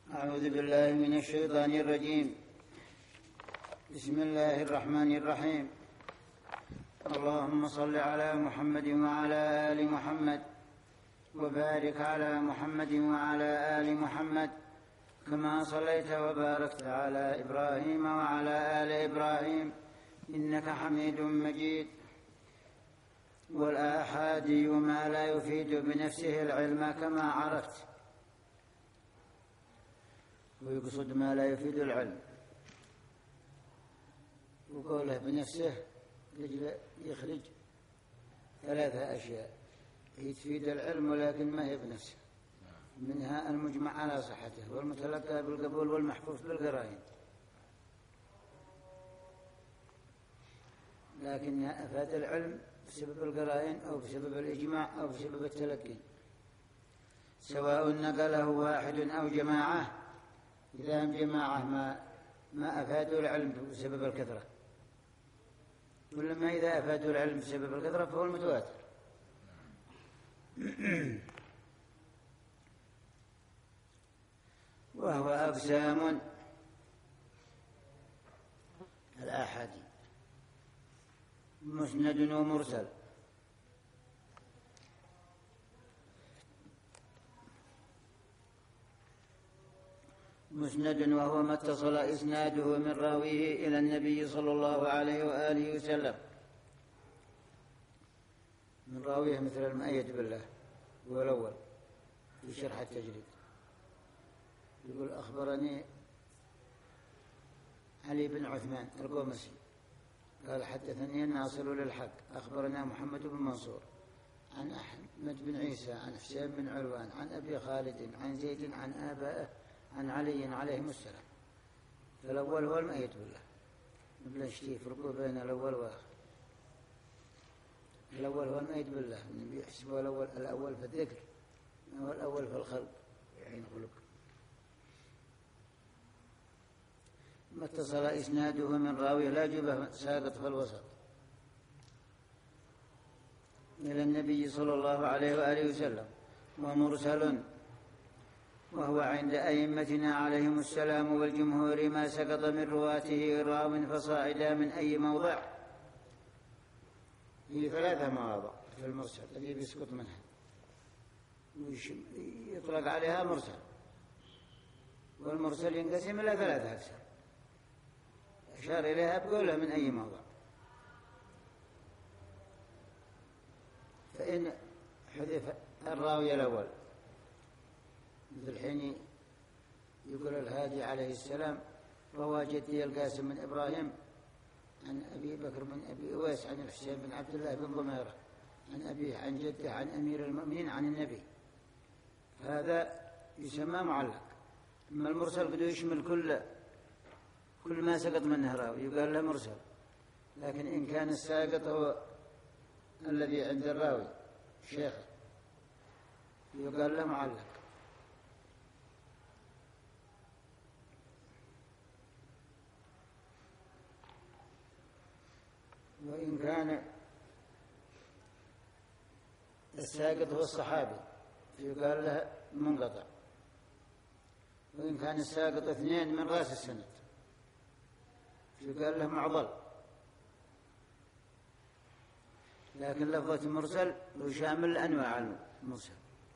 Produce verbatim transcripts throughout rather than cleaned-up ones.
أعوذ بالله من الشيطان الرجيم. بسم الله الرحمن الرحيم. اللهم صل على محمد وعلى آل محمد وبارك على محمد وعلى آل محمد كما صليت وباركت على إبراهيم وعلى آل إبراهيم إنك حميد مجيد. والآحادي ما لا يفيد بنفسه العلم كما عرفت، ويقصد ما لا يفيد العلم، وقوله بنفسه يخرج ثلاثة أشياء هي تفيد العلم ولكن ما هي بنفسه، منها المجمع على صحته والمتلقى بالقبول والمحفوظ بالقرائن، لكنها أفاد العلم بسبب القرائن أو بسبب الإجماع أو بسبب التلقي، سواء نقله واحد أو جماعة. إذا هم جماعة ما ما أفادوا العلم بسبب الكثرة، ولما إذا أفادوا العلم بسبب الكثرة فهو المتواتر. وهو أقسام الآحادي: مسند ومرسل. مسند وهو ما اتصل إسناده من راويه إلى النبي صلى الله عليه وآله وسلم، من راويه مثل المؤيد بالله هو الأول في شرح التجريد، يقول: أخبرني علي بن عثمان القومسي قال: حدثني الناصر للحق أخبرنا محمد بن منصور عن أحمد بن عيسى عن حسين بن علوان عن أبي خالد عن زيد عن آبائه عن علي عليهم السلام. فالأول هو المؤيد بالله، نبلا نشتي فرقوا بين الأول والآخر. الأول هو المؤيد بالله، النبي يحسبه الأول الأول في الذكر، هو الأول في الخلق يعني خلق. ما اتصل إسناده من راوي لا جبه ساقط في الوسط إلى النبي صلى الله عليه وآله وسلم. ومرسل وهو عند أئمتنا عليهم السلام والجمهور ما سقط من رواته راو فصاعدا من أي موضع. هي ثلاثة مواضع في المرسل الذي بيسقط منها يطلق عليها مرسل، والمرسل ينقسم إلى ثلاثة أقسام أشار إليها بقوله من أي موضع. فإن حذف الراوي الأول مثل حين يقول الهادي عليه السلام: وهو جدي القاسم من إبراهيم عن أبي بكر بن أبي أويس عن الحسين بن عبد الله بن ضميرة عن أبيه عن جده عن أمير المؤمنين عن النبي، هذا يسمى معلق. أما المرسل قد يشمل كل كل ما سقط منه راوي يقال له مرسل، لكن إن كان الساقط هو الذي عند الراوي شيخ يقال له معلق. وإن كان الساقط هو الصحابي يقال له منقطع، وإن كان الساقط اثنين من رأس السند يقال له معضل. لكن لفظة مرسل وشامل أنواع المرسل،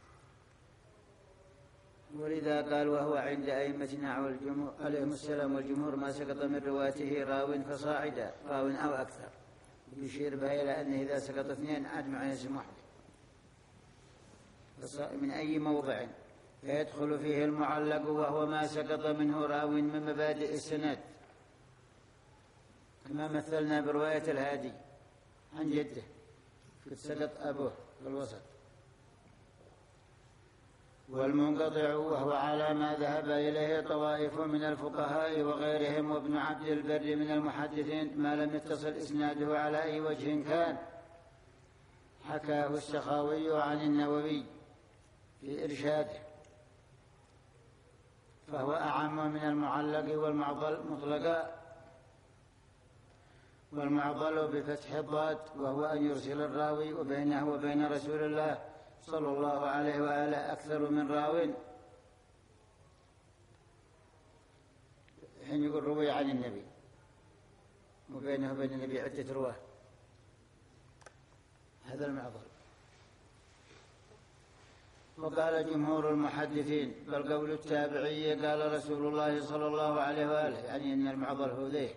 ولذا قال: وهو عند أئمتنا عليهم السلام والجمهور ما سقط من رواته راو فصاعدا، راو أو أكثر، يشير بها إلى أنه إذا سقط اثنين عاد مع اسم واحد من أي موضع، فيدخل فيه المعلق وهو ما سقط منه راو من مبادئ السند، كما مثلنا برواية الهادي عن جده قد سقط أبوه في الوسط. والمنقطع وهو على ما ذهب إليه طوائف من الفقهاء وغيرهم وابن عبد البر من المحدثين ما لم يتصل إسناده على أي وجه كان، حكاه السخاوي عن النووي في إرشاده، فهو أعم من المعلق والمعضل مطلقا. والمعضل بفتح الضاد وهو أن يرسل الراوي وبينه وبين رسول الله صلى الله عليه وآله أكثر من راو يقول روي عن النبي، وبينه وبين النبي عدة رواه، هذا المعضل. وقال جمهور المحدثين بل قول التابعي قال رسول الله صلى الله عليه وآله، يعني أن المعضل هو ذيه،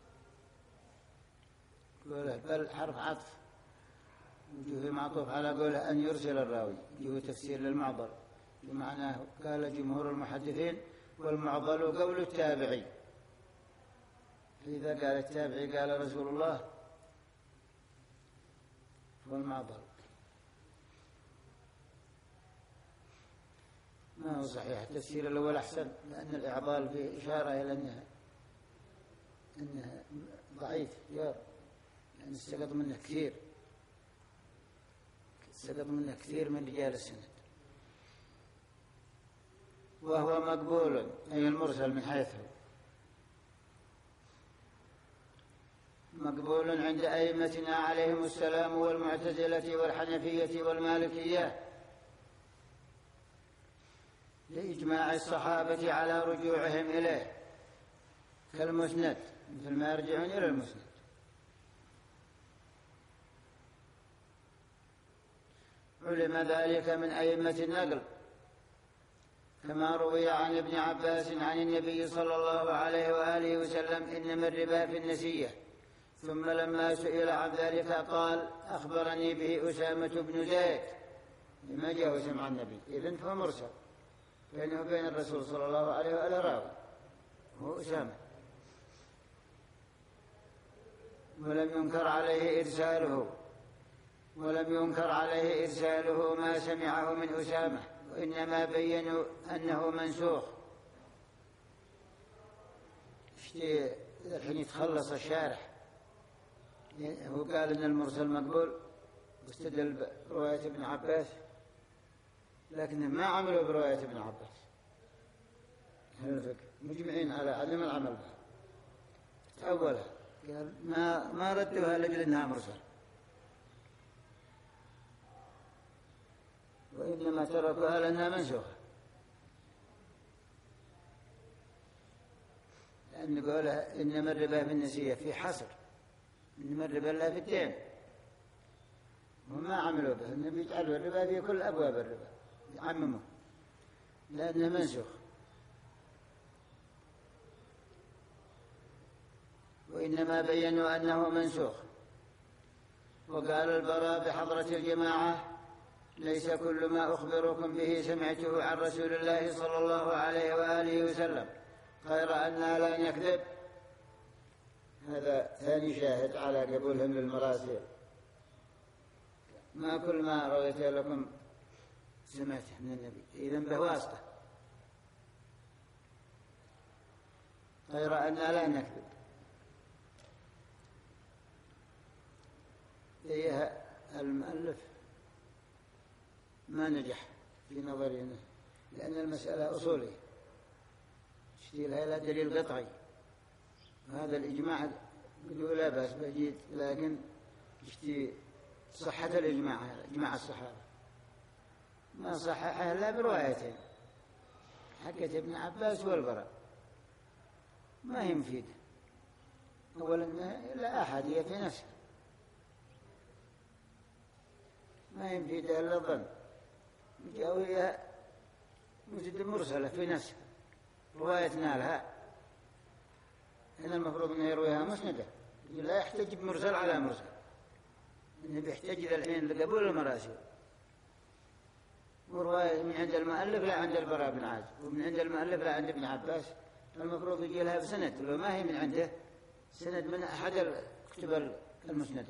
قوله بل حرف عطف وجوه معطوف على قوله أن يرسل الراوي، وجوه تفسير للمعضل بمعناه. قال جمهور المحدثين والمعضل قول التابعي، إذا قال التابعي قال رسول الله والمعضل ما هو صحيح. التفسير الأول أحسن، لأن الإعضال فيه إشارة إلى أنه أنه ضعيف، لأن يعني استقط منه كثير، استقط منه كثير من رجال السند. وهو مقبول أي المرسل من حيثه مقبول عند أئمتنا عليهم السلام والمعتزلة والحنفية والمالكية لإجماع الصحابة على رجوعهم إليه، كالمسند مثل ما يرجعون إلى المسند. علم ذلك من أئمة النقل كما روي عن ابن عباس عن النبي صلى الله عليه وآله وسلم إنما الربا في النسية، ثم لما سئل عن ذلك قال أخبرني به أسامة بن زيد، لما جاء سمع النبي، إذن فهو مرسل بينه وبين الرسول صلى الله عليه وآله راوي هو أسامة، ولم ينكر عليه إرساله ولم ينكر عليه إرساله ما سمعه من أسامة، وإنما بيّنوا أنه منسوخ. الحين يتخلص الشارح، هو قال إن المرسل مقبول واستدل برواية ابن عباس، لكنهم ما عملوا برواية ابن عباس. هذا الفكر مجمعين على عدم العمل بها. أولا قال ما ما ردوها لأجل أنها مرسل، وإنما تركوها لأنها منسوخة، لأن قولها إنما الربا في النسية في حصر، إنما الربا لا في الدين، وما عملوا به، إنهم يجعلوا الربا في كل أبواب الربا، يعمموا لأنه منسوخ. وإنما بيّنوا أنه منسوخ. وقال البراء بحضرة الجماعة ليس كل ما أخبركم به سمعته عن رسول الله صلى الله عليه وآله وسلم غير أننا لا نكذب. هذا ثاني شاهد على قبولهم للمراسيل. ما كل ما رويت لكم سمعته من النبي، إذن بواسطة، غير أننا لا نكذب. إيها المؤلف ما نجح في نظرنا، لأن المسألة أصولية تشتيلها إلى دليل قطعي، وهذا الإجماع بدون لا بأس بجيد، لكن يشتي صحة الإجماع، إجماع الصحابة ما صححها إلا بروايتين، حكت ابن عباس والبراء، ما هي مفيدة. أولا لا أحدية في نفسها، ما هي مفيدة إلا الظن، جاوية مجد مرسلة في نفسها، روايتنا لها هنا المفروض أنه يرويها مسندة، لا يحتاج بمرسل على مرسل، إنه بيحتاج الحين لقبول المراسل، ورواية من عند المؤلف لا عند البراء بن عازب، ومن عند المؤلف لا عند ابن عباس، المفروض يجي لها بسند، لو ما هي من عنده سند من أحد كتب المسندة،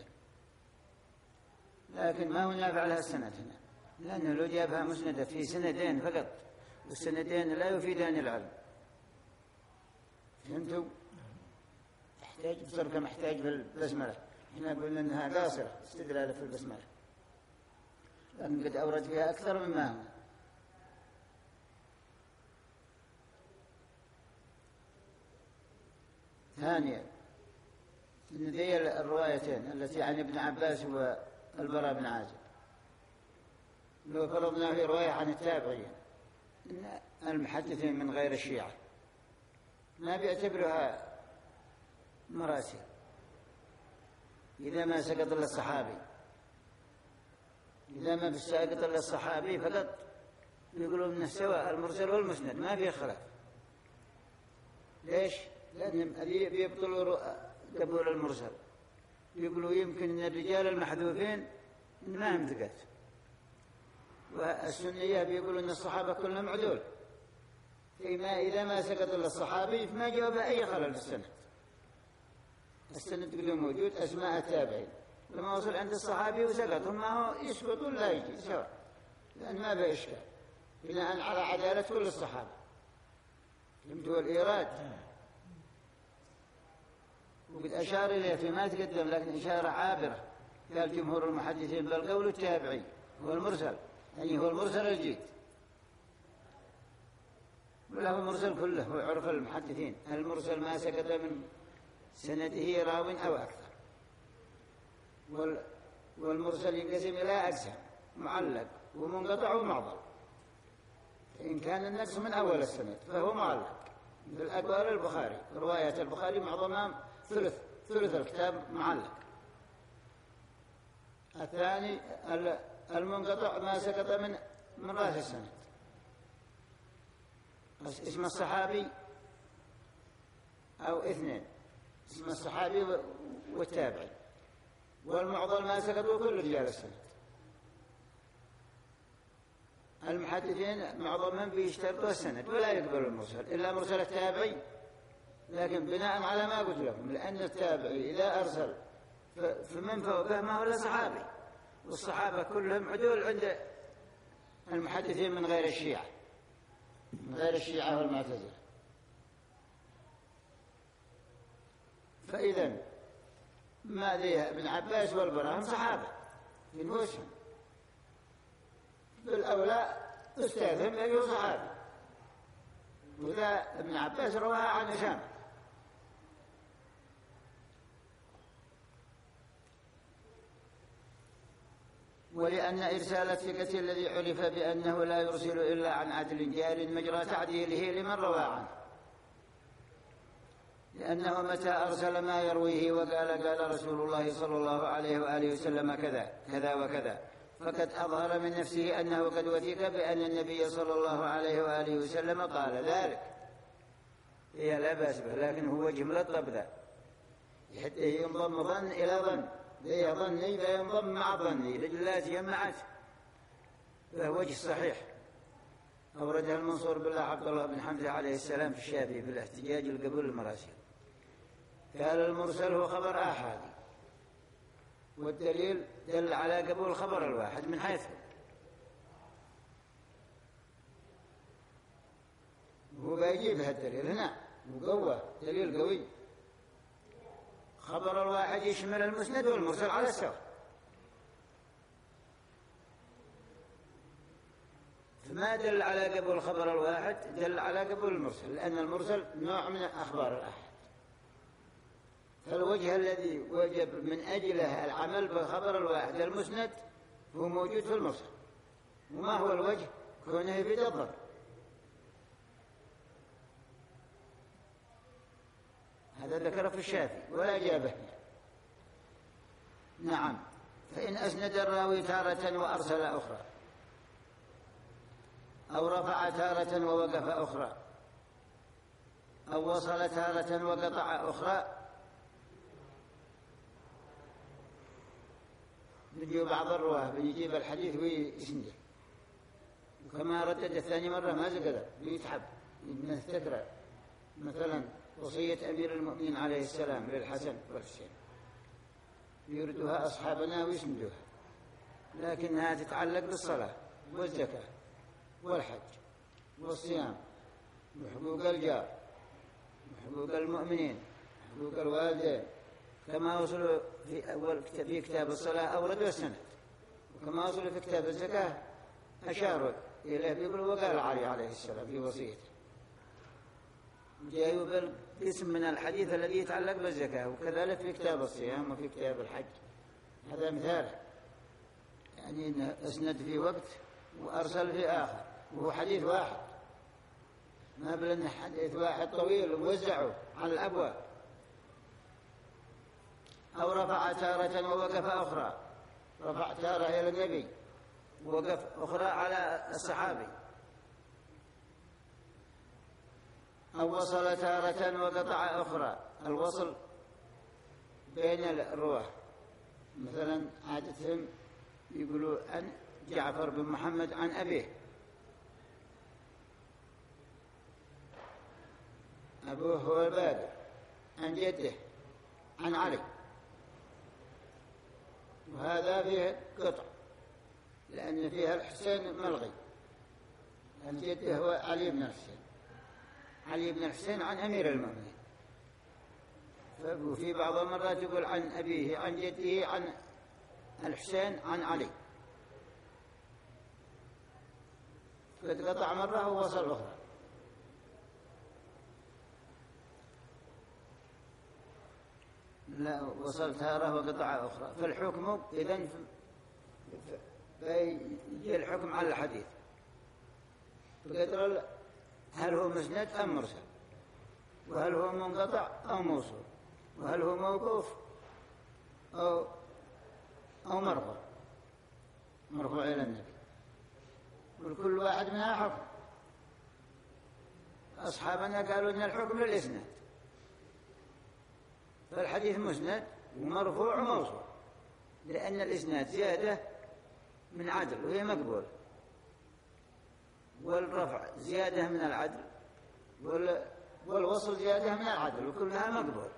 لكن ما هو نافع لها السند هنا، لأنه لو جابها مسندة في سندين فقط، والسندين لا يفيدان العلم. فهمتوا؟ تحتاج بصر كمحتاج في البسملة، احنا قلنا انها قاصرة استدلال في البسملة، لكن قد أورد فيها أكثر مما هنا. ثانيا إن ذي الروايتين التي عن ابن عباس والبراء بن عازب، لو فرضنا في رواية عن التابعين إن المحدثين من غير الشيعة ما بيعتبرها مراسل إذا ما سقط إلا الصحابي، إذا ما بسقط إلا الصحابي فقط يقولون من السواء المرسل والمسند ما في خلاف. ليش؟ لأنهم بيبطلوا قبول المرسل، يقولوا يمكن أن الرجال المحذوفين ما هم ثقات، والسنية بيقولوا أن الصحابة كلهم عدول، فيما إذا ما سقط إلا الصحابي فما جاوب أي خلل في السند. السند تقول موجود أسماء التابعين، لما وصل عند الصحابي وسقط ما هو يسقط ولا يجي سواء، لأن ما به إشكال بناء على عدالة كل الصحابة. فهمتوا الإيراد؟ وقد أشار إليه فيما تقدم، لكن إشارة عابرة. قال جمهور المحدثين بل قول التابعي هو المرسل، يعني هو المرسل الجيد، وله المرسل كله هو عرف المحدثين. المرسل ما سقط من سنده راو أو أكثر، والمرسل ينقسم إلى أقسام: معلق ومنقطع ومعضل. فإن كان النقص من أول السند فهو معلق، مثل أقوال البخاري، روايات البخاري معظمها ثلث ثلث الكتاب معلق. الثاني المنقطع ما سقط من من رأس السند، اسم الصحابي أو اثنين، اسم الصحابي والتابعي. والمعضل ما سقطوا كل رجال السند. المحدثين معظمهم بيشترطوا السند ولا يقبلوا المرسل إلا مرسل التابعي، لكن بناء على ما قلت لكم، لأن التابعي إذا أرسل فمن فوقه ما هو إلا صحابي، والصحابة كلهم عدول عند المحدثين من غير الشيعة، من غير الشيعة والمعتزلة. فإذا ما ذي ابن عباس والبراء هم صحابة في نفوسهم، بالأولى أستاذهم يقول صحابي، وذا ابن عباس رواها عن أسامة. ولأن إرسال الثقة الذي عرف بأنه لا يرسل إلا عن عدل جار مجرى تعديله لمن روى عنه، لأنه متى أرسل ما يرويه وقال قال رسول الله صلى الله عليه وآله وسلم كذا كذا وكذا، فقد أظهر من نفسه أنه قد وثق بأن النبي صلى الله عليه وآله وسلم قال ذلك. هي لا بأس به، لكن هو جملة طبذة حتى ينضم ظن إلى ظن، ذي ظني فينضم مع ظني، رجلات جمعت، فهو وجه صحيح. أوردها المنصور بالله عبد الله بن حمزة عليه السلام في الشافعي في الاحتجاج لقبول المراسيل. قال المرسل هو خبر آحادي، والدليل دل على قبول الخبر الواحد من حيث هو بيجيبها الدليل هنا مقوى، دليل قوي. خبر الواحد يشمل المسند والمرسل على السواء، فما دل على قبول الخبر الواحد دل على قبول المرسل، لأن المرسل نوع من أخبار الآحاد. فالوجه الذي وجب من أجله العمل بالخبر الواحد المسند هو موجود في المرسل. وما هو الوجه؟ كونه في الضر. هذا ذكر في الشافعي ولا جابه. نعم. فإن أسند الراوي تارة وأرسل أخرى، أو رفع تارة ووقف أخرى، أو وصل تارة وقطع أخرى، نجيب بعض الرواه بنجيب الحديث ويسنده، وكما ردد الثاني مرة ما زقده بيتحب نستكره. مثلا وصية أمير المؤمنين عليه السلام للحسن والحسين يردها أصحابنا ويسندوها، لكنها تتعلق بالصلاة والزكاة والحج والصيام وحقوق الجار وحقوق المؤمنين وحقوق الوالدين، كما وصلوا في أول في كتاب الصلاة أوردوا السند، وكما وصلوا في كتاب الزكاة أشاروا إليه بيقولوا وقال علي عليه السلام في وصيته، جاءوا باسم من الحديث الذي يتعلق بالزكاة، وكذلك في كتاب الصيام وفي كتاب الحج. هذا مثال، يعني إنه أسند في وقت وأرسل في آخر، وهو حديث واحد. ما بلن حديث واحد طويل ووزعه على الأبواب. أو رفع تارة ووقف أخرى، رفع تارة إلى النبي ووقف أخرى على الصحابي. أو وصل تارة وقطع أخرى، الوصل بين الرواه. مثلا عادتهم يقولوا عن جعفر بن محمد عن أبيه، أبوه هو الباقر، عن جده عن علي، وهذا فيه قطع لأن فيها الحسين ملغي. الجد هو علي بن الحسين، علي بن الحسين عن أمير المؤمنين. وفي بعض المرات يقول عن أبيه عن جده عن الحسين عن علي، قد قطع مرة ووصل أخرى. لا، وصل تارة وقطع أخرى. فالحكم إذن فيجي الحكم على الحديث بقدر هل هو مسند أم مرسل، وهل هو منقطع أو موصول، وهل هو موقوف أو أو مرفوع مرفوع إلى النبي. وكل واحد منها حكم. أصحابنا قالوا إن الحكم للإسناد، فالحديث مسند ومرفوع وموصول، لأن الإسناد زيادة من عدل وهي مقبول، والرفع زيادة من العدل، والوصل زيادة من العدل، وكلها مقبول.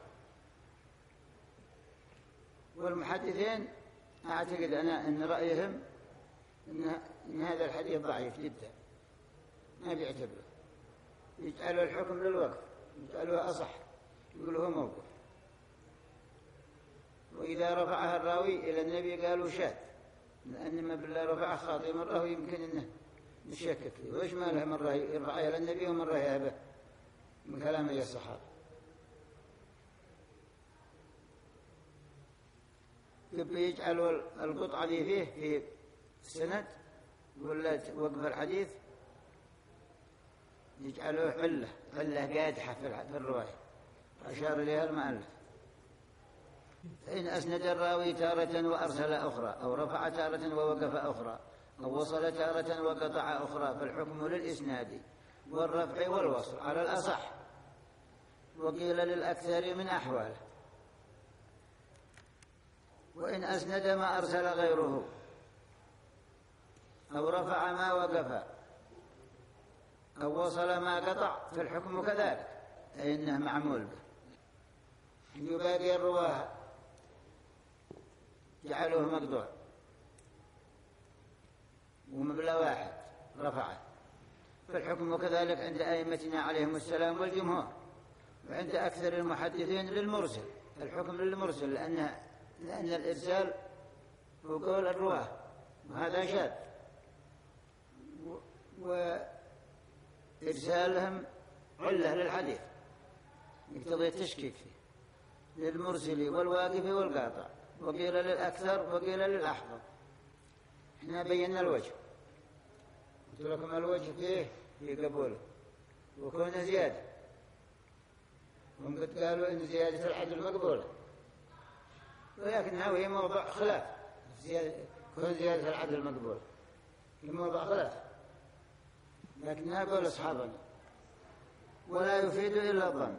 والمحدثين أعتقد أنا أن رأيهم إن, إن هذا الحديث ضعيف جدا، ما بيعتبره، يجعلوا الحكم للوقف، يجعلوه أصح، يقولوه موقف. وإذا رفعها الراوي إلى النبي قالوا شاذ، لأن ما بالله رفع خاطئ مرة ويمكن أنه نشكك فيه، وإيش ما له مرة يرفعها إلى النبي ومرة يهبه من كلام الصحابة. يبقى يجعلوا القطعة دي فيه في السند ولا وقف الحديث، يجعلوه علة علة قادحة في الرواية، أشار إليها المؤلف. فإن أسند الراوي تارة وأرسل أخرى، أو رفع تارة ووقف أخرى، أو وصل تارة وقطع أخرى، فالحكم للإسناد والرفع والوصل على الأصح، وقيل للأكثر من أحواله. وإن أسند ما أرسل غيره، أو رفع ما وقف، أو وصل ما قطع، فالحكم كذلك، أي إنه معمول به. يباقي الرواه جعلوه مقطوع ومبلغ واحد رفعه، فالحكم كذلك عند أئمتنا عليهم السلام والجمهور. وعند أكثر المحدثين للمرسل، الحكم للمرسل، لأن لأن الإرسال هو قول الرواه، وهذا شاذ، وإرسالهم علة للحديث يقتضي التشكيك فيه، للمرسل والواقف والقاطع. وقيل للأكثر وقيل للأحفظ. احنا بينا الوجه، قلت لكم الوجه فيه في قبوله وكون زيادة، هم قد قالوا إن زيادة العدل مقبولة، ولكنها هي موضع خلاف. كون زيادة العدل مقبولة في موضع خلاف، لكنها قول أصحابنا ولا يفيد إلا الظن.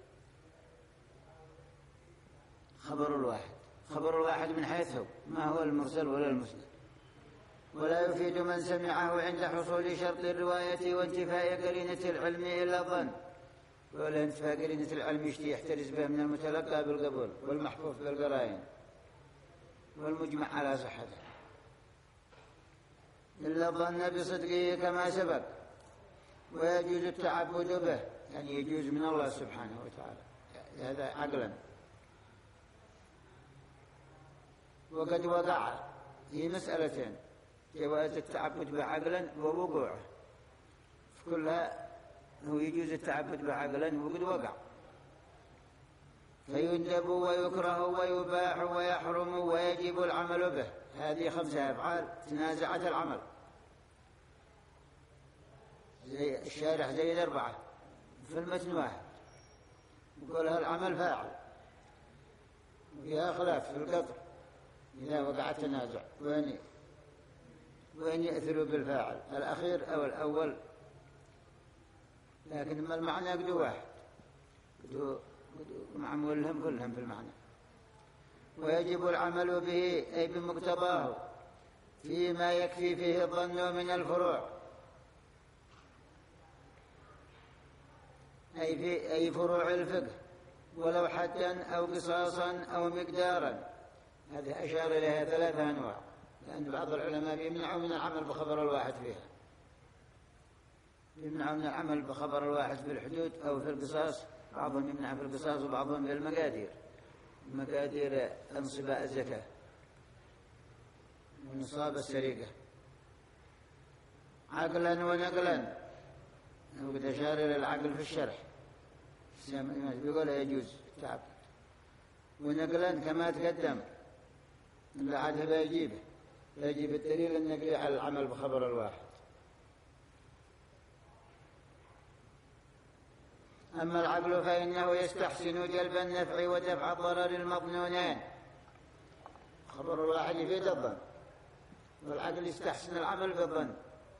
خبر الواحد خبر الواحد من حيث هو، ما هو المرسل ولا المسند. ولا يفيد من سمعه عند حصول شرط الرواية وانتفاء قرينة العلم إلا الظن. ولا انتفاء قرينة العلم يشتي يحترز به من المتلقى بالقبول والمحفوظ بالقرائن والمجمع على صحته، إلا الظن بصدقه كما سبق. ويجوز التعبد به، يعني يجوز من الله سبحانه وتعالى، هذا عقلا. وقد وقع في مسألتين، جواز التعبد به عقلا ووقوعه، في كلها هو يجوز التعبد به عقلا وقد وقع. فيندب ويكره ويباح ويحرم ويجب العمل به. هذه خمسة أفعال تنازعت العمل، زي الشارح زي الأربعة في المتن واحد، يقول العمل فاعل، وفيها خلاف في القطر إذا وقع التنازع وين وين يأثروا بالفاعل الأخير أو الأول، لكن ما المعنى قدو واحد، قدو معمول لهم كلهم في المعنى. ويجب العمل به أي بمقتضاه فيما يكفي فيه الظن من الفروع، أي في أي فروع الفقه، ولو حدا أو قصاصا أو مقدارا. هذه أشار إليها ثلاثة أنواع، لأن بعض العلماء يمنعوا من العمل بخبر الواحد فيها، يمنعوا من العمل بخبر الواحد في الحدود أو في القصاص، بعضهم يمنع في القصاص وبعضهم في المقادير، مقادير انصباء الزكاة ونصاب السرقة عقلا ونقلا. وقد أشار إلى العقل في الشرح بيقول يجوز تعب، ونقلا كما تقدم إلا عاد لا يجيبه، لا يجيب الدليل النقلي على العمل بخبر الواحد. أما العقل فإنه يستحسن جلب النفع ودفع الضرر المظنونين، خبر الواحد يفيد الظن، والعقل يستحسن العمل بالظن.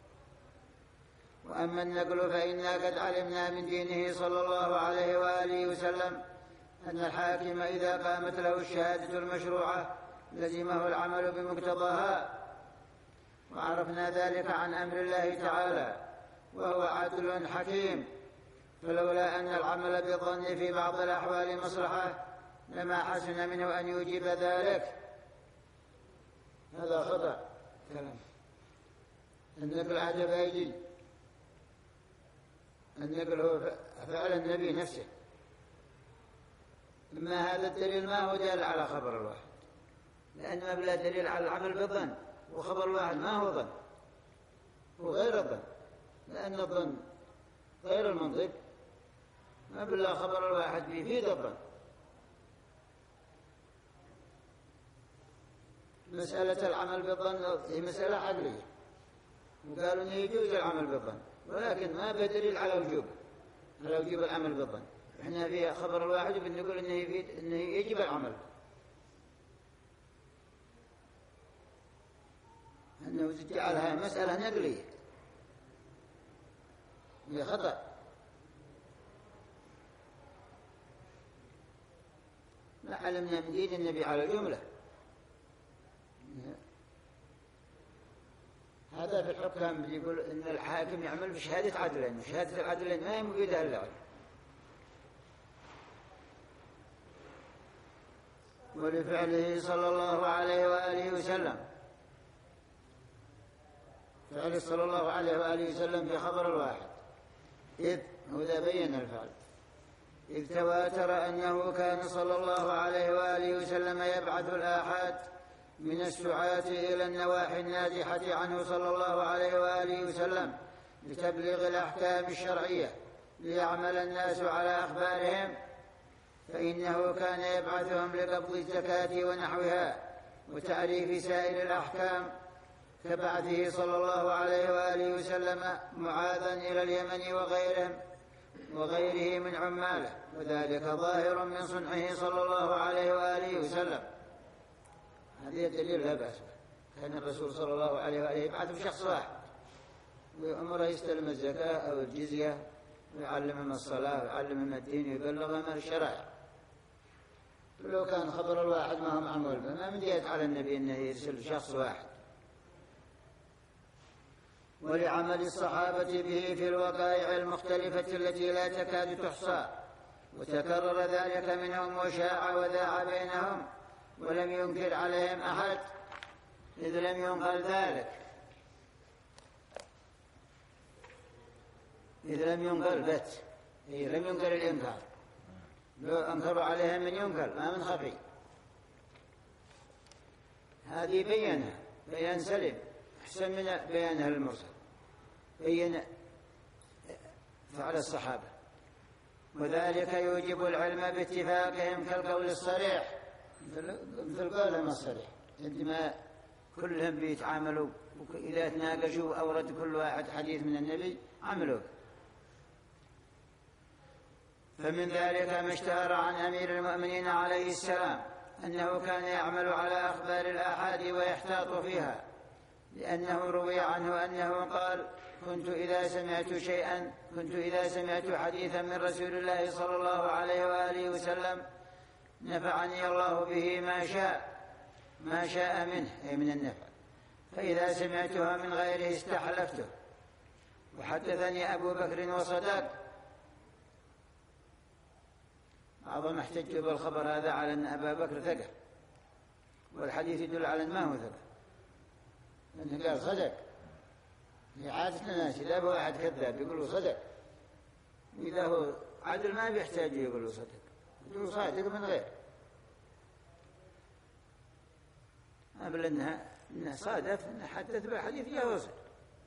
وأما النقل فإنا قد علمنا من دينه صلى الله عليه وآله وسلم أن الحاكم إذا قامت له الشهادة المشروعة لزمه العمل بمقتضاها، وعرفنا ذلك عن أمر الله تعالى وهو عدل حكيم، فلولا أن العمل بالظن في بعض الأحوال مصلحة لما حسن منه أن يوجب ذلك. هذا خطأ كلام، النقل عجب يجي، النقل هو فعل النبي نفسه، أما هذا الدليل ما هو دليل على خبر الواحد، لأن ما بلا دليل على العمل بالظن، وخبر الواحد ما هو ظن، هو غير الظن، لأن الظن غير المنطق، ما بلا خبر الواحد بيفيد الظن. مسألة العمل بالظن هي مسألة عقلية، وقالوا أنه يجوز العمل بالظن، ولكن ما بدليل على وجوب على وجوب العمل بالظن. احنا في خبر الواحد بنقول انه يفيد انه يجب العمل، انه جعلها مسألة نقلية، هي خطأ. لا علمنا من دين النبي على جملة، هذا في الحكم يقول ان الحاكم يعمل بشهادة عدلين، وشهادة العدلين ما هي موجودة الا عليه. ولفعله صلى الله عليه وآله وسلم، فعله صلى الله عليه وآله وسلم في خبر الواحد، إذ هذا بين الفعل، إذ تواتر أنه كان صلى الله عليه وآله وسلم يبعث الآحاد من السعاة إلى النواحي النازحة عنه صلى الله عليه وآله وسلم لتبليغ الأحكام الشرعية ليعمل الناس على أخبارهم، فإنه كان يبعثهم لقبض الزكاة ونحوها وتعريف سائر الأحكام، كبعثه صلى الله عليه وآله وسلم معاذا إلى اليمن وغيرهم وغيره من عماله، وذلك ظاهر من صنعه صلى الله عليه وآله وسلم. هذه دليل لا بأس به، كان الرسول صلى الله عليه وآله يبعث بشخص واحد ويأمره يستلم الزكاة أو الجزية ويعلمهم الصلاة ويعلمهم الدين ويبلغهم الشرائع. لو كان خبر الواحد ما هو معمول به ما من جهة على النبي أنه يرسل شخص واحد. ولعمل الصحابة به في الوقائع المختلفة التي لا تكاد تحصى، وتكرر ذلك منهم وشاع وذاع بينهم ولم ينكر عليهم أحد، إذ لم ينقل ذلك إذ لم ينقل بت إذ لم ينكر الإنكار، لو أنكروا عليهم من ينكر ما من خفي. هذه بيانها بيان سلم أحسن من بيانها المرسل، بين فعل الصحابة، وذلك يوجب العلم باتفاقهم كالقول الصريح، مثل قولهم الصريح عندما كلهم بيتعاملوا إذا تناقشوا أورد كل واحد حديث من النبي عملوا. فمن ذلك ما اشتهر عن أمير المؤمنين عليه السلام أنه كان يعمل على أخبار الآحاد ويحتاط فيها، لأنه روي عنه أنه قال: كنت إذا سمعت شيئا كنت إذا سمعت حديثا من رسول الله صلى الله عليه وآله وسلم نفعني الله به ما شاء ما شاء منه، أي من النفع، فإذا سمعتها من غيره استحلفته. وحدثني أبو بكر وصدق. بعضهم احتج بالخبر هذا على أن أبا بكر ثقة، والحديث يدل على أن ما هو ثقة، لأنه قال صدق. هي عادة الناس إذا هو أحد كذاب يقولوا صدق، وإذا هو عدل ما بيحتاج يقولوا صدق، يقولوا صادق من غير، قبل أنها إنه صادف أنه حدث بالحديث يهو صدق.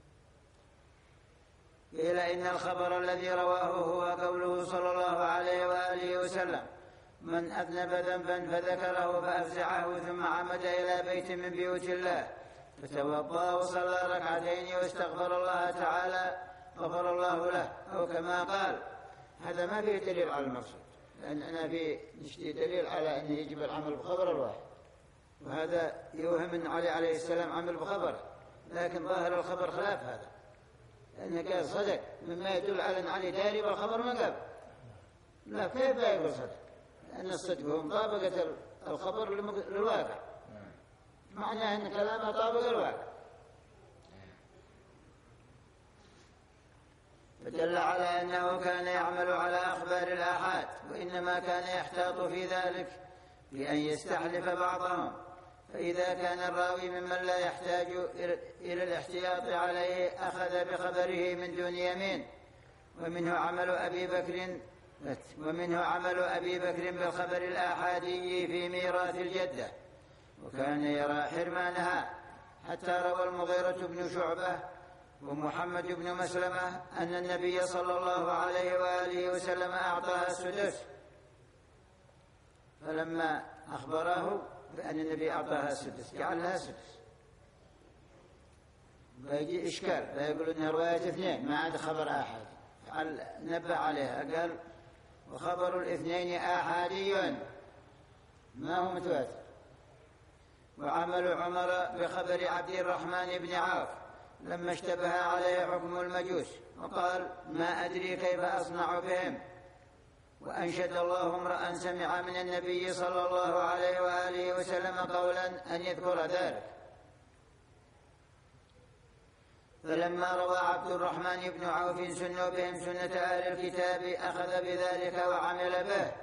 قيل إن الخبر الذي رواه هو قوله صلى الله عليه وآله وسلم: من أذنب ذنبا فذكره فأفزعه ثم عمد إلى بيت من بيوت الله فتوضأ وصلى ركعتين واستغفر الله تعالى غفر الله له، أو كما قال. هذا ما فيه دليل على المقصود، لأننا في نشتي دليل على أنه يجب العمل بخبر الواحد، وهذا يوهم أن علي عليه السلام عمل بخبر، لكن ظاهر الخبر خلاف هذا، لأنه قال صدق، مما يدل على أن علي داري بالخبر من قبل. لا، كيف لا يقول صدق؟ لأن الصدق هو مطابقة الخبر للواقع، معناه أن كلامه طابق الواقع. فدل على أنه كان يعمل على أخبار الآحاد، وإنما كان يحتاط في ذلك بأن يستحلف بعضهم، فإذا كان الراوي ممن لا يحتاج إلى الاحتياط عليه أخذ بخبره من دون يمين. ومنه عمل أبي بكر ومنه عمل أبي بكر بالخبر الآحادي في ميراث الجدة، وكان يرى حرمانها، حتى روى المغيرة بن شعبة ومحمد بن مسلمة أن النبي صلى الله عليه وآله وسلم أعطاها السدس، فلما أخبره بأن النبي أعطاها السدس جعل لها سدس. بيجي إشكال، لا يقول إنها رواية اثنين ما عاد خبر آحاد، نبه عليها قال: وخبر الاثنين آحادي ما هو متواتر. وعمل عمر بخبر عبد الرحمن بن عوف لما اشتبه عليه حكم المجوس، وقال: ما أدري كيف أصنع بهم، وأنشد الله امرأ سمع من النبي صلى الله عليه وآله وسلم قولا أن يذكر ذلك. فلما روى عبد الرحمن بن عوف سنوا بهم سنة أهل الكتاب أخذ بذلك وعمل به.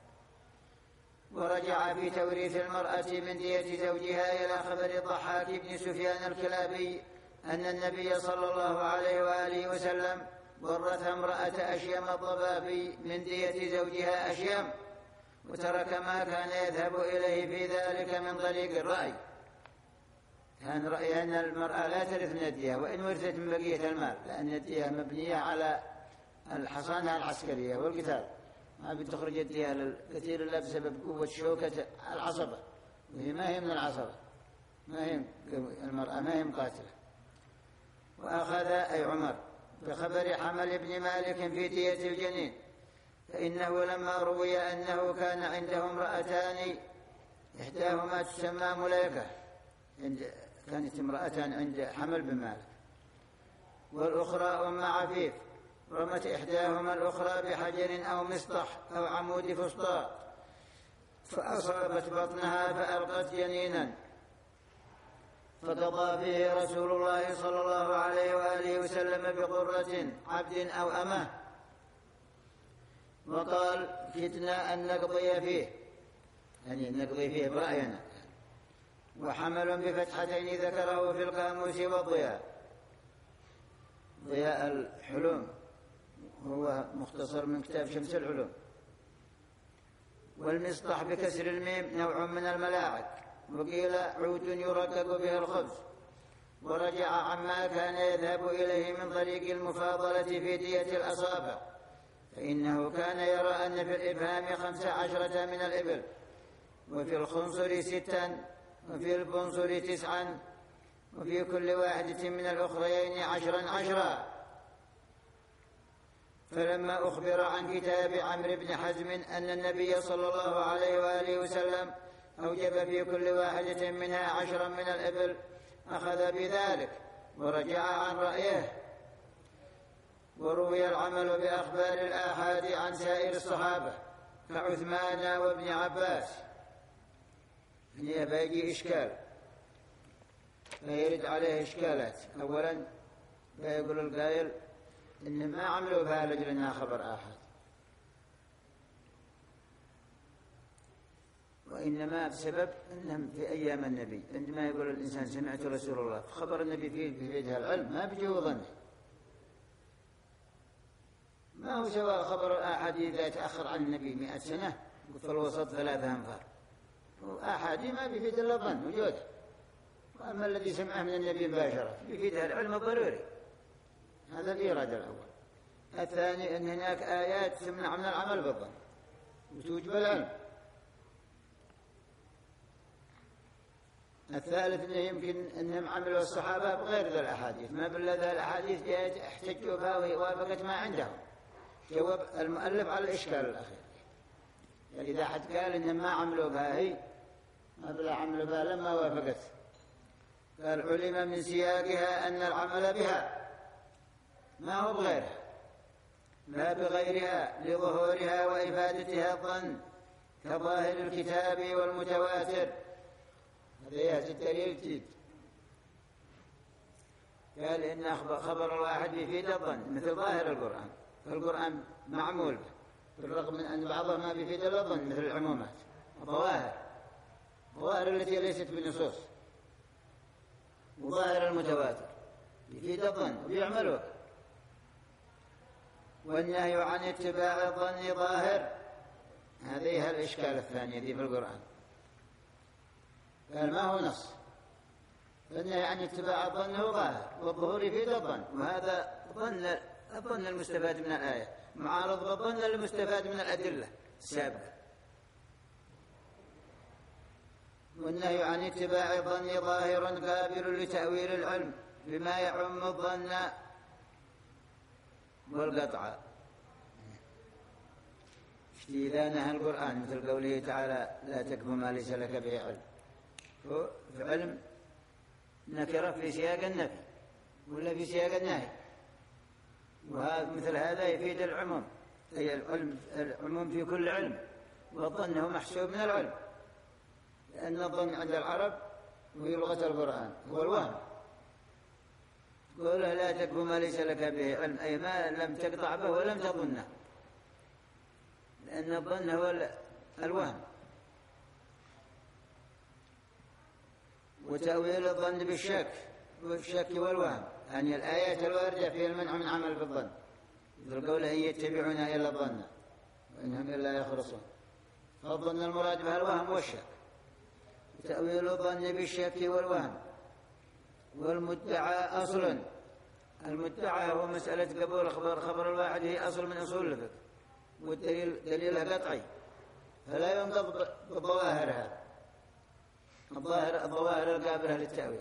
ورجع في توريث المرأة من دية زوجها إلى خبر الضحاك بن سفيان الكلابي أن النبي صلى الله عليه وآله وسلم ورث امرأة أشيم الضبابي من دية زوجها أشيم، وترك ما كان يذهب إليه في ذلك من طريق الرأي. كان رأي أن المرأة لا ترث من الدية وإن ورثت من بقية المال، لأن الدية مبنية على الحصانة العسكرية والقتال، ما بتخرج الدية للكثير إلا بسبب قوة شوكة العصبة، وهي ما هي من العصبة، ما هي المرأة ما هي مقاتلة. وأخذ أي عمر بخبر حمل بن مالك في دية الجنين، فإنه لما روي أنه كان عنده امرأتان إحداهما تسمى مليكة، كانت امرأتان عند حمل بن مالك، والأخرى أم عفيف، رمت إحداهما الأخرى بحجر أو مسطح أو عمود فسطاط فأصابت بطنها فألقت جنينا، فقضى فيه رسول الله صلى الله عليه وآله وسلم بقرة عبد أو أمه، وقال: كدنا أن نقضي فيه، يعني نقضي فيه برأينا. وحمل بفتحتين ذكره في القاموس والضياء. ضياء الحلوم هو مختصر من كتاب شمس العلوم. والمسطح بكسر الميم نوع من الملاعق، وقيل عود يرقق به الخبز. ورجع عما كان يذهب إليه من طريق المفاضلة في دية الأصابع، فإنه كان يرى أن في الإبهام خمس عشرة من الإبل، وفي الخنصر ستا، وفي البنصر تسعا، وفي كل واحدة من الأخريين عشرا عشرا. فلما أخبر عن كتاب عمرو بن حزم أن النبي صلى الله عليه وآله وسلم أوجب في كل واحدة منها عشرا من الإبل أخذ بذلك ورجع عن رأيه. وروي العمل بأخبار الآحاد عن سائر الصحابة كعثمان وابن عباس. هنا بيجي إشكال، فيرد عليه إشكالات. أولا فيقول القائل إن ما عملوا بها لأجل أنها خبر آحاد، وإنما بسبب أنهم في أيام النبي عندما يقول الإنسان سمعت رسول الله، خبر النبي فيه بفيدها العلم ما بجو ظنه، ما هو سواء خبر الآحادي إذا يتأخر عن النبي مئة سنة في الوسط ثلاثة أنفار، آحادي ما بيفيد إلا ظن وجوده. وأما الذي سمعه من النبي مباشرة بيفيدها العلم الضروري. هذا الإيراد الأول. الثاني أن هناك آيات تمنع من العمل بالظن وتوجب العلم. الثالث أنه يمكن أنهم عملوا الصحابة بغير ذا الأحاديث، ما بل ذا الأحاديث جاءت احتجوا بها وهي وافقت ما عندهم. جواب المؤلف على الإشكال الأخير، يعني إذا حد قال إنهم ما عملوا بها هي ما بل عملوا بها لما وافقت، قال علم من سياقها أن العمل بها ما هو بغيرها لا بغيرها لظهورها وإفادتها الظن كظاهر الكتاب والمتواتر. هذا يهز الدليل جديد. قال إن خبر الواحد يفيد الظن مثل ظاهر القرآن، فالقرآن معمول به بالرغم من أن بعضها ما بيفيد الظن مثل العمومات الظواهر الظواهر التي ليست بنصوص. وظاهر المتواتر يفيد الظن وبيعملوا. والنهي عن اتباع الظن ظاهر، هذه الإشكال الثانية دي في القرآن. قال ما هو نص، فالنهي عن اتباع الظن هو ظاهر، والظهور يفيد الظن، وهذا ظن الظن المستفاد من الآية معارض بالظن المستفاد من الأدلة السابقة. والنهي عن اتباع الظن ظاهر قابل لتأويل العلم بما يعم الظن والقطع. إذا نهى القرآن مثل قوله تعالى لا تكف ما ليس لك به علم، في علم نكرة في سياق النفي ولا في سياق النهي، ومثل هذا يفيد العموم، أي العلم العموم في كل علم، والظن هو محسوب من العلم، لأن الظن عند العرب وهي لغة القرآن هو الوهم. قوله لا تكف ما ليس لك به علم أي ما لم تقطع به ولم تظنه، لأن الظن هو الوهم. وتأويل الظن بالشك والشك والوهم، يعني الآيات الواردة فيها المنع من عمل بالظن، مثل قوله إن يتبعون إلا الظن وإنهم إلا يخرصون، فالظن المراد بها الوهم والشك. وتأويل الظن بالشك والوهم. والمدعى أصل، المدعى هو مسألة قبول خبر خبر الواحد هي أصل من أصول الفقه، والدليل دليلها قطعي فلا ينقض بظواهرها الظاهر الظواهر القابلة للتأويل.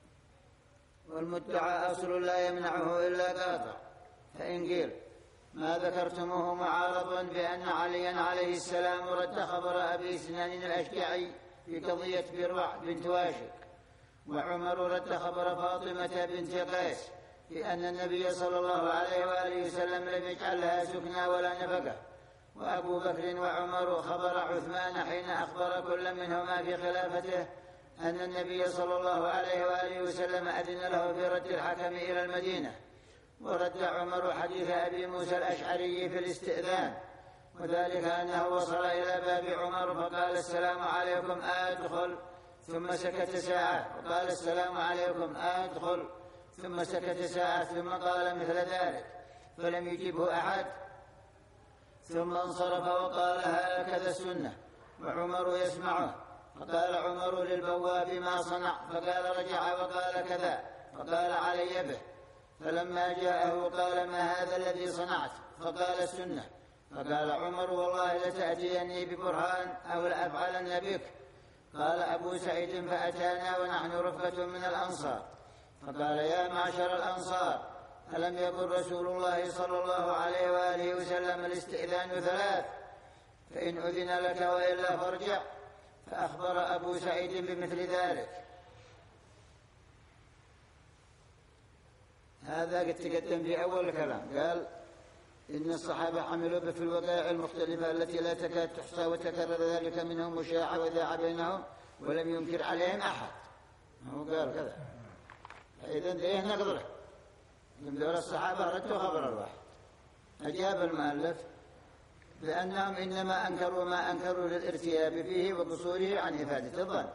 والمدعى أصل لا يمنعه إلا قاطع، فإن قيل ما ذكرتموه معارض بأن عليا عليه السلام رد خبر أبي سنان الأشجعي في قضية بروع بنت واشق، وعمر رد خبر فاطمة بنت قيس في أن النبي صلى الله عليه وآله وسلم لم يجعل لها سكنى ولا نفقة، وأبو بكر وعمر خبر عثمان حين أخبر كل منهما في خلافته أن النبي صلى الله عليه وآله وسلم أذن له في رد الحكم إلى المدينة. ورد عمر حديث أبي موسى الأشعري في الاستئذان، وذلك أنه وصل إلى باب عمر فقال السلام عليكم أدخل، ثم سكت ساعة وقال السلام عليكم أدخل، ثم سكت ساعة ثم قال مثل ذلك فلم يجبه أحد، ثم انصرف وقال هكذا السنة وعمر يسمعه. فقال عمر للبواب ما صنع، فقال رجع وقال كذا، فقال علي به. فلما جاءه قال ما هذا الذي صنعت؟ فقال السنة. فقال عمر والله لتأتيني ببرهان أو لأفعلن بك. قال أبو سعيد فأتانا ونحن رفقة من الأنصار، فقال يا معشر الأنصار ألم يقل رسول الله صلى الله عليه وآله وسلم الاستئذان ثلاث فإن أذن لك وإلا فارجع، فأخبر أبو سعيد بمثل ذلك. هذا قد تقدم في أول الكلام، قال إن الصحابة عملوا به في الوقائع المختلفة التي لا تكاد تحصى، وتكرر ذلك منهم وشاع وذاع بينهم ولم ينكر عليهم أحد. هو قال كذا، إذن ذيه نقدره من دول الصحابة ردوا خبر الواحد. أجاب المؤلف بأنهم إنما أنكروا ما أنكروا للارتياب فيه وقصوره عن إفادة الظن.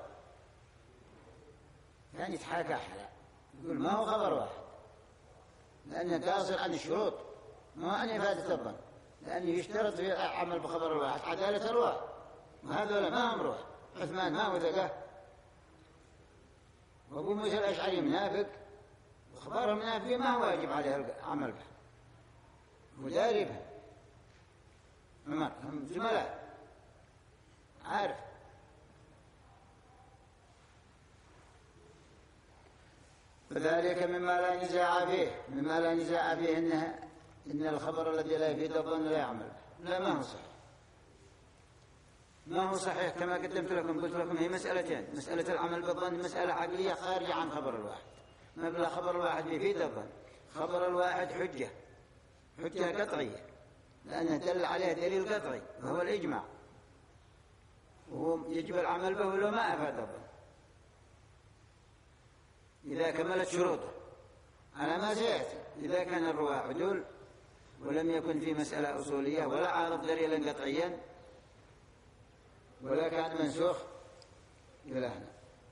يعني يتحاكى حلا، يقول ما هو خبر واحد، لأنه قاصر عن الشروط، ما عن إفادة الظن، لأنه يشترط في عمل بخبر الواحد عدالة الرواة، وهذا ما هم رواه. عثمان ما وثقه، وأبو موسى الأشعري منافق، وخبار المنافق ما هو واجب عليه العمل به، مداري به. عمر هم زملاء عارف. وذلك مما لا نزاع فيه، مما لا نزاع فيه إنه إن الخبر الذي لا يفيد الظن لا يعمل به. لا، ما هو صحيح، ما هو صحيح. كما قدمت لكم قلت لكم هي مسألتين، مسألة العمل بالظن مسألة عقلية خارجة عن خبر الواحد. ما بلا خبر الواحد يفيد الظن، خبر الواحد حجة حجة قطعية، لأنه دل عليه دليل قطعي وهو الإجماع، وهو يجب العمل به ولو ما أفاد الظن إذا كملت شروطه على ما سيأتي. إذا كان الرواة عدول ولم يكن في مسألة أصولية ولا عارض دليلا قطعيا ولا كان منسوخ إلى هنا.